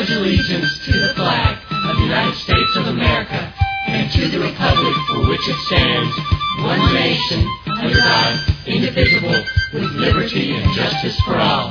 pledge allegiance to the flag of the United States of America and to the republic for which it stands, one nation, under God, indivisible, with liberty and justice for all.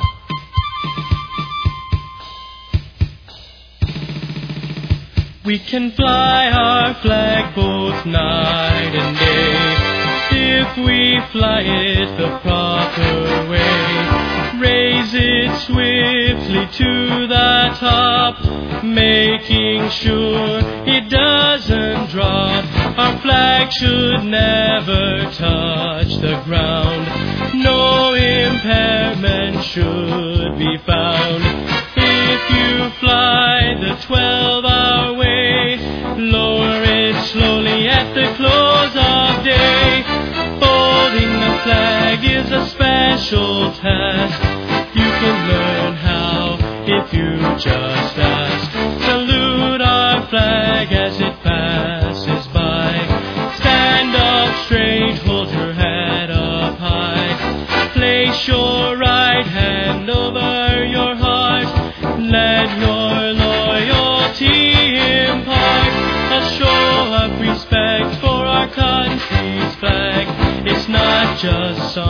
We can fly our flag both night and day, if we fly it the proper way. Raise it swiftly to the top, making sure it doesn't drop. Our flag should never touch the ground, no impairment should be found. If you fly the 12-hour way, lower it slowly at the close of day. Holding the flag is a special task. You can learn how if you just ask. Salute our flag as it passes by. Stand up straight, hold your head up high. Place your right hand over your heart. Let your loyalty impart a show of respect for our country's flag. It's not just song.